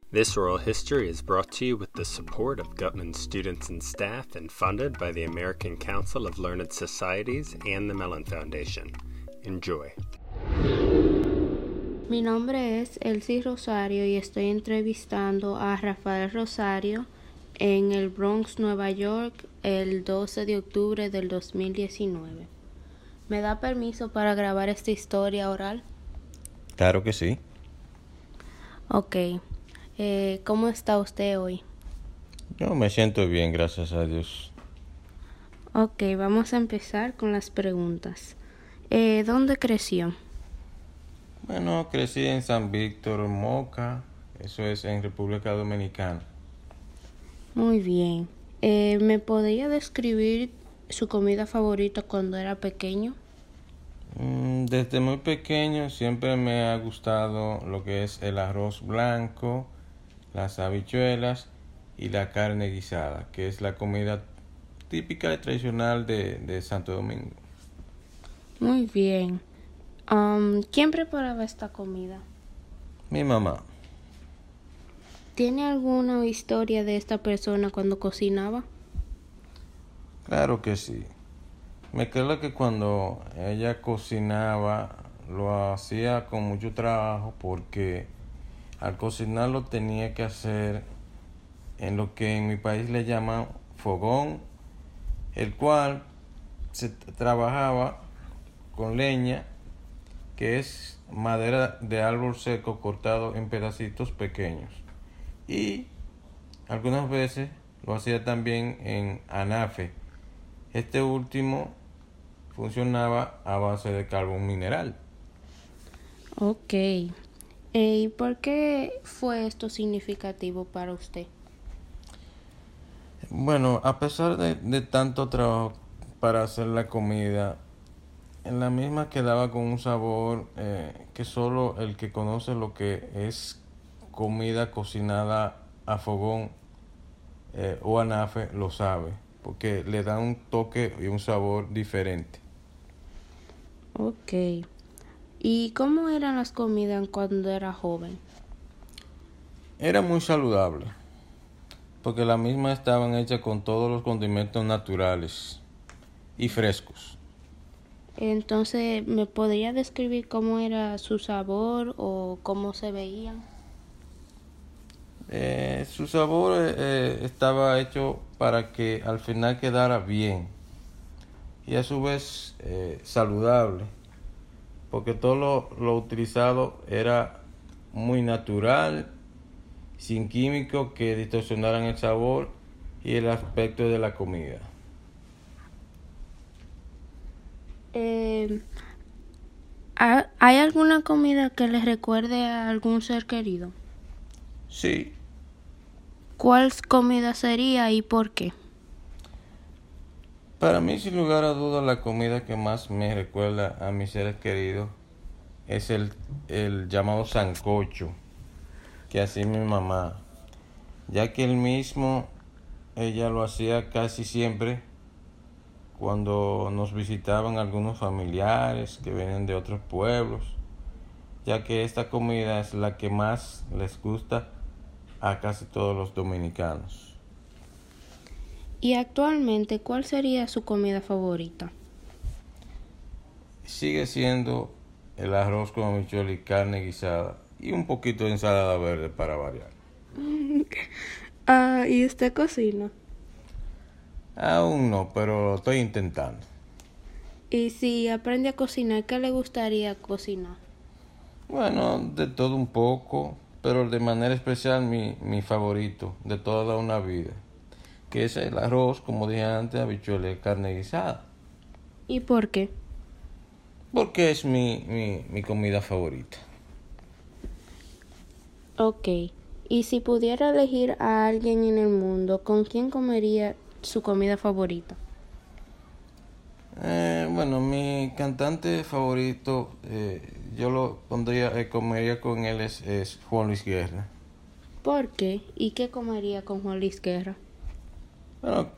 This oral history is brought to you with the support of Gutman students and staff and funded by the American Council of Learned Societies and the Mellon Foundation. Enjoy. Mi nombre es Elsie Rosario y estoy entrevistando a Rafael Rosario en el Bronx, Nueva York, el 12 de octubre del 2019. ¿Me da permiso para grabar esta historia oral? Claro que sí. Ok. ¿Cómo está usted hoy? Yo me siento bien, gracias a Dios. Ok, vamos a empezar con las preguntas. ¿Dónde creció? Bueno, crecí en San Víctor, Moca, eso es en República Dominicana. Muy bien. ¿Me podría describir su comida favorita cuando era pequeño? Desde muy pequeño siempre me ha gustado lo que es el arroz blanco, las habichuelas y la carne guisada, que es la comida típica y tradicional de Santo Domingo. Muy bien. ¿Quién preparaba esta comida? Mi mamá. ¿Tiene alguna historia de esta persona cuando cocinaba? Claro que sí. Me creo que cuando ella cocinaba lo hacía con mucho trabajo porque al cocinarlo tenía que hacer en lo que en mi país le llaman fogón, el cual se trabajaba con leña, que es madera de árbol seco cortado en pedacitos pequeños. Y algunas veces lo hacía también en anafe. Este último funcionaba a base de carbón mineral. Ok. ¿Y por qué fue esto significativo para usted? Bueno, a pesar de tanto trabajo para hacer la comida, en la misma quedaba con un sabor que solo el que conoce lo que es comida cocinada a fogón o anafe lo sabe, porque le da un toque y un sabor diferente. Ok. ¿Y cómo eran las comidas cuando era joven? Era muy saludable, porque las mismas estaban hechas con todos los condimentos naturales y frescos. Entonces, ¿me podría describir cómo era su sabor o cómo se veían? Su sabor estaba hecho para que al final quedara bien y a su vez saludable, porque todo lo utilizado era muy natural, sin químicos que distorsionaran el sabor y el aspecto de la comida. Eh, ¿Hay alguna comida que les recuerde a algún ser querido? Sí, ¿Cuál comida sería y por qué? para mí sin lugar a dudas la comida que más me recuerda a mis seres queridos es el llamado sancocho que hacía mi mamá, ya que ella lo hacía casi siempre cuando nos visitaban algunos familiares que vienen de otros pueblos, ya que esta comida es la que más les gusta a casi todos los dominicanos. Y actualmente, ¿cuál sería su comida favorita? Sigue siendo el arroz con habichuela y carne guisada y un poquito de ensalada verde para variar. ¿Y usted cocina? Aún no, pero lo estoy intentando. Y si aprende a cocinar, ¿qué le gustaría cocinar? Bueno, de todo un poco, pero de manera especial mi favorito de toda una vida, que es el arroz, como dije antes, habichuela y carne guisada, ¿Y por qué? porque es mi comida favorita. Ok. Y si pudiera elegir a alguien en el mundo, ¿con quién comería su comida favorita? Bueno, mi cantante favorito, yo lo pondría, comería con él es Juan Luis Guerra. ¿Por qué? ¿Y qué comería con Juan Luis Guerra? Bueno,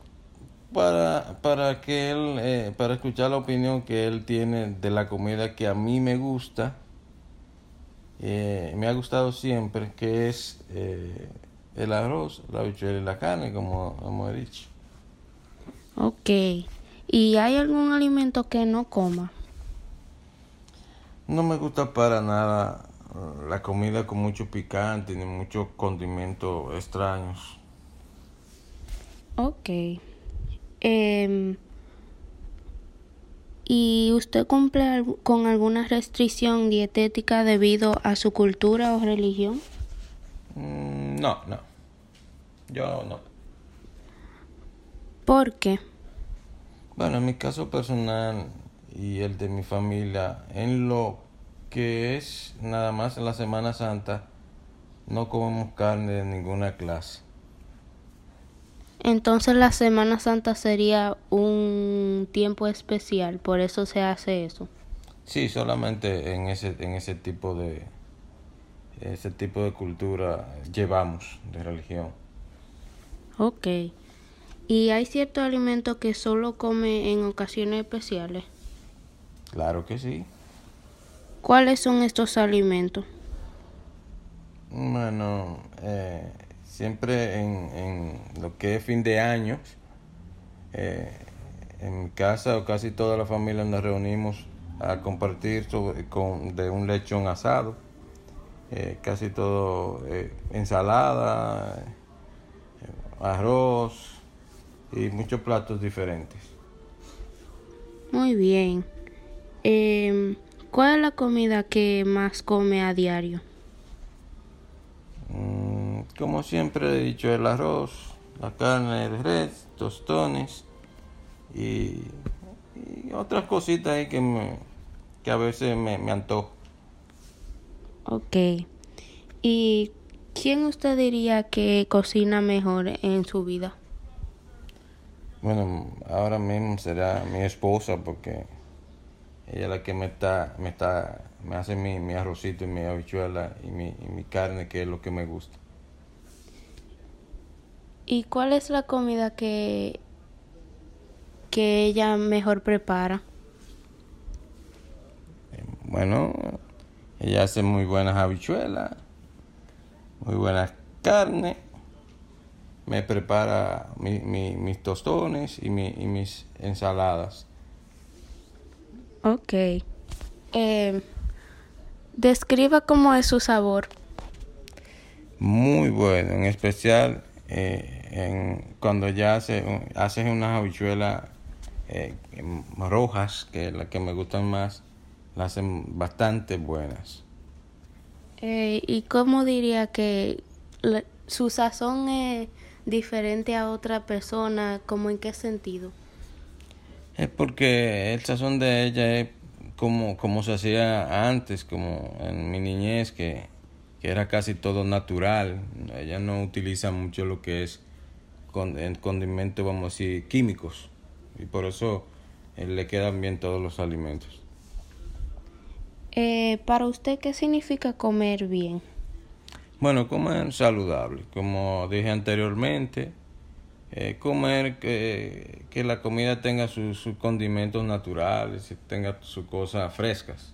para escuchar la opinión que él tiene de la comida que a mí me gusta me ha gustado siempre, que es el arroz, la habichuela y la carne, como hemos dicho. Ok. ¿Y hay algún alimento que no coma? No me gusta para nada la comida con mucho picante ni muchos condimentos extraños. Ok. Em, ¿Y usted cumple con alguna restricción dietética debido a su cultura o religión? No, no, yo no. ¿Por qué? Bueno, en mi caso personal y el de mi familia, en lo que es nada más en la Semana Santa, no comemos carne de ninguna clase. Entonces la Semana Santa sería un tiempo especial, por eso se hace eso. Sí, solamente en ese tipo de cultura llevamos de religión. Ok. ¿Y hay cierto alimento que solo come en ocasiones especiales? Claro que sí. ¿Cuáles son estos alimentos? Bueno, siempre en lo que es fin de año, eh, en mi casa o casi toda la familia nos reunimos a compartir de un lechón asado, casi todo ensalada, arroz y muchos platos diferentes. Muy bien. ¿Cuál es la comida que más come a diario? Como siempre he dicho, el arroz, la carne de res, tostones y, y otras cositas ahí que a veces me antojo. Ok. ¿Y quién usted diría que cocina mejor en su vida? Bueno, ahora mismo será mi esposa porque ella es la que me hace mi arrocito y mi habichuela y mi carne, que es lo que me gusta. ¿Y cuál es la comida que ella mejor prepara? Bueno, ella hace muy buenas habichuelas, muy buenas carnes, me prepara mis tostones y mis ensaladas. Ok. Describa cómo es su sabor. Muy bueno, en especial cuando ya haces unas habichuelas rojas, que es las que me gustan más, las hacen bastante buenas. ¿Y cómo diría que su sazón es diferente a otra persona? ¿Cómo en qué sentido? Es porque el sazón de ella es como se hacía antes, como en mi niñez, que era casi todo natural. Ella no utiliza mucho lo que es el condimento, vamos a decir, químicos. Y por eso le quedan bien todos los alimentos. Para usted, ¿qué significa comer bien? Bueno, comer saludable, como dije anteriormente, comer que la comida tenga sus condimentos naturales, tenga sus cosas frescas.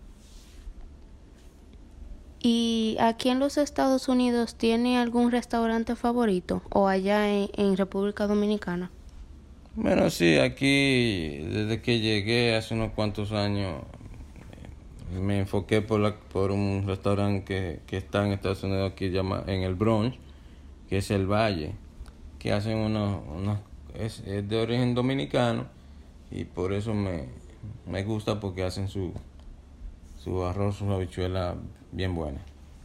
¿Y aquí en los Estados Unidos tiene algún restaurante favorito o allá en República Dominicana? Bueno, sí, aquí desde que llegué hace unos cuantos años me enfoqué por un restaurante que está en Estados Unidos aquí en el Bronx, que es El Valle, que hacen es de origen dominicano y por eso me gusta porque hacen su arroz, su habichuela bien buena.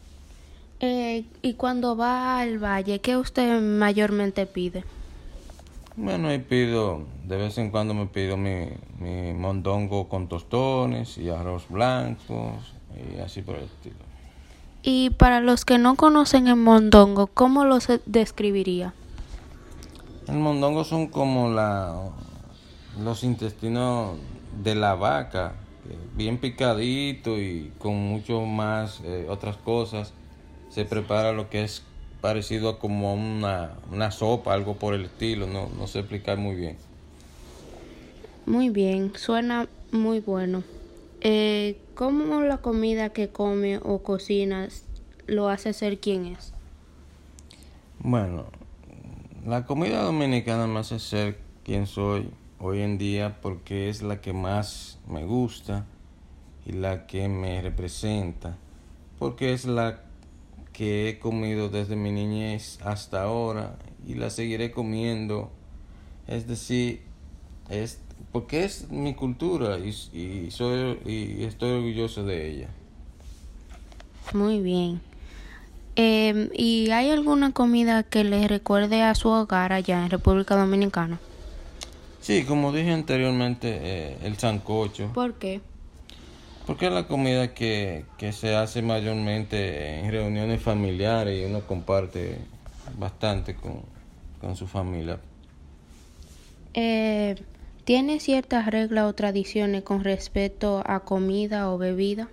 Y cuando va al valle, ¿qué usted mayormente pide? Bueno, de vez en cuando me pido mi mondongo con tostones y arroz blanco y así por el estilo. Y para los que no conocen el mondongo, ¿cómo lo describiría? El mondongo son como los intestinos de la vaca, bien picadito y con mucho más otras cosas. Se prepara lo que es parecido a como una sopa, algo por el estilo, no sé explicar muy bien. Muy bien, suena muy bueno. ¿Cómo la comida que come o cocinas lo hace ser quien es? Bueno, la comida dominicana me hace ser quien soy hoy en día porque es la que más me gusta y la que me representa, porque es la que he comido desde mi niñez hasta ahora y la seguiré comiendo. Es decir, es porque es mi cultura y estoy orgulloso de ella. Muy bien. ¿Y hay alguna comida que le recuerde a su hogar allá en República Dominicana? Sí, como dije anteriormente, el sancocho, ¿Por qué? porque es la comida que se hace mayormente en reuniones familiares y uno comparte bastante con su familia. ¿Tiene ciertas reglas o tradiciones con respecto a comida o bebida?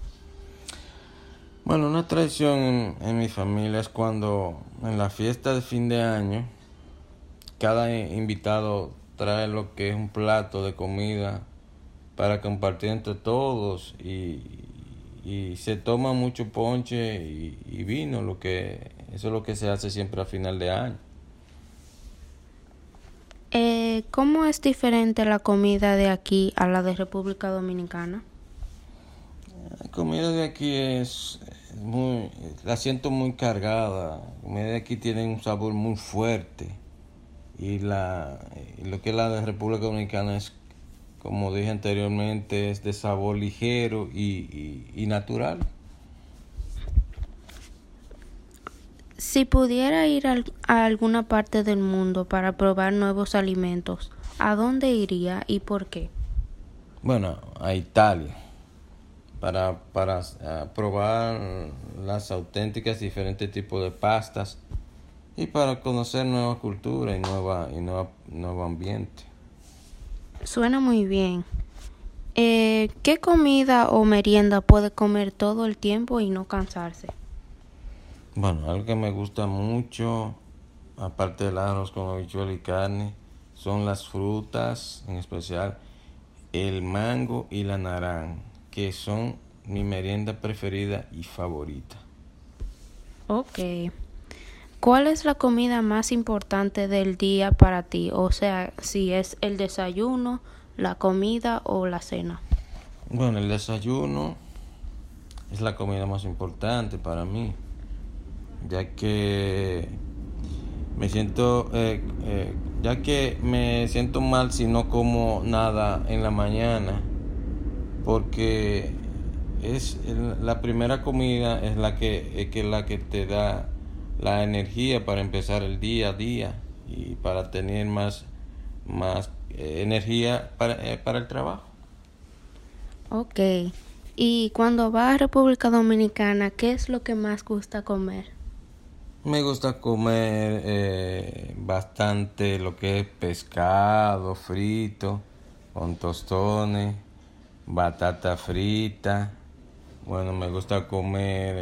Bueno, una tradición en mi familia es cuando en la fiesta de fin de año cada invitado trae lo que es un plato de comida para compartir entre todos y se toma mucho ponche y vino, eso es lo que se hace siempre a final de año. ¿Cómo es diferente la comida de aquí a la de República Dominicana? La comida de aquí la siento muy cargada. La comida de aquí tiene un sabor muy fuerte y lo que es la de República Dominicana es, como dije anteriormente, es de sabor ligero y natural. Si pudiera ir a alguna parte del mundo para probar nuevos alimentos, ¿a dónde iría y por qué? Bueno, a Italia para probar las auténticas diferentes tipos de pastas y para conocer nueva cultura y nuevo ambiente. Suena muy bien. ¿Qué comida o merienda puede comer todo el tiempo y no cansarse? Bueno, algo que me gusta mucho, aparte del arroz con habichuela y carne, son las frutas, en especial el mango y la naranja, que son mi merienda preferida y favorita. Ok. ¿Cuál es la comida más importante del día para ti? O sea, si es el desayuno, la comida o la cena. Bueno, el desayuno es la comida más importante para mí, ya que me siento mal si no como nada en la mañana, porque la primera comida es la que te da la energía para empezar el día a día y para tener más energía para el trabajo. Ok. Y cuando vas a República Dominicana, ¿qué es lo que más gusta comer? Me gusta comer bastante lo que es pescado frito, con tostones, batata frita. Bueno, me gusta comer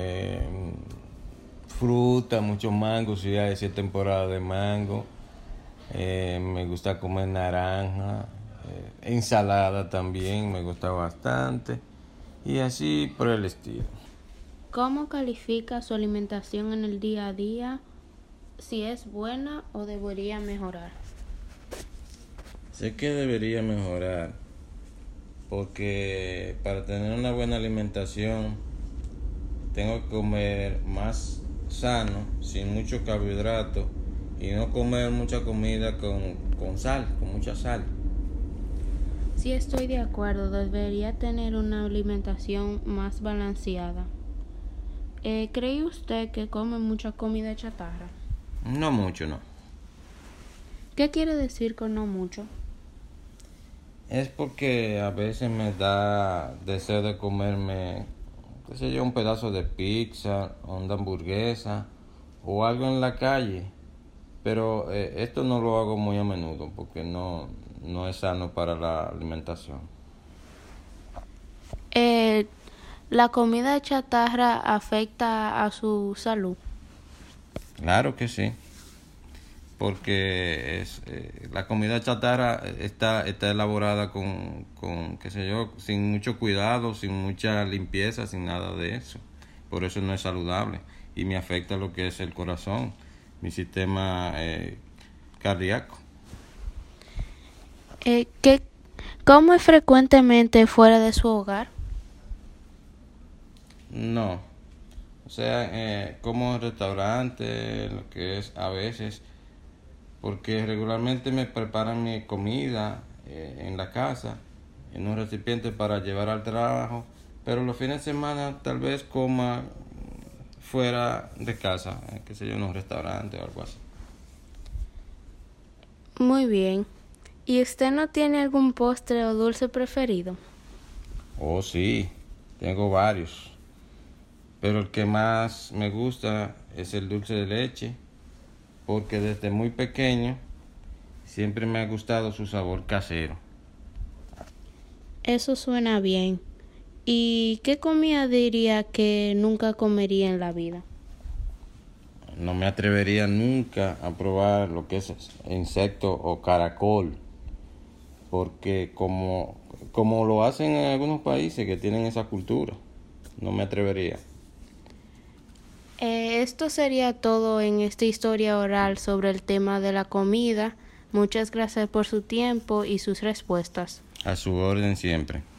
fruta, mucho mango, si hay temporada de mango. Me gusta comer naranja, ensalada también, me gusta bastante. Y así por el estilo. ¿Cómo califica su alimentación en el día a día? ¿Si es buena o debería mejorar? Sé que debería mejorar, porque para tener una buena alimentación tengo que comer más sano, sin mucho carbohidrato y no comer mucha comida con sal, con mucha sal. Sí, estoy de acuerdo, debería tener una alimentación más balanceada. ¿Cree usted que come mucha comida chatarra? No mucho, no. ¿Qué quiere decir con no mucho? Es porque a veces me da deseo de comerme, qué sé yo, un pedazo de pizza, o una hamburguesa o algo en la calle. Pero esto no lo hago muy a menudo porque no es sano para la alimentación. ¿La comida chatarra afecta a su salud? Claro que sí. porque la comida chatarra está elaborada con, qué sé yo, sin mucho cuidado, sin mucha limpieza, sin nada de eso. Por eso no es saludable y me afecta lo que es el corazón, mi sistema cardíaco. ¿Come frecuentemente fuera de su hogar? No, o sea, como en restaurantes, lo que es a veces, porque regularmente me preparan mi comida en la casa, en un recipiente para llevar al trabajo, pero los fines de semana tal vez coma fuera de casa, qué sé yo, en un restaurante o algo así. Muy bien. ¿Y usted no tiene algún postre o dulce preferido? Oh, sí, tengo varios, pero el que más me gusta es el dulce de leche, porque desde muy pequeño siempre me ha gustado su sabor casero. Eso suena bien. ¿Y qué comida diría que nunca comería en la vida? No me atrevería nunca a probar lo que es insecto o caracol, porque como lo hacen en algunos países que tienen esa cultura, no me atrevería. Esto sería todo en esta historia oral sobre el tema de la comida. Muchas gracias por su tiempo y sus respuestas. A su orden siempre.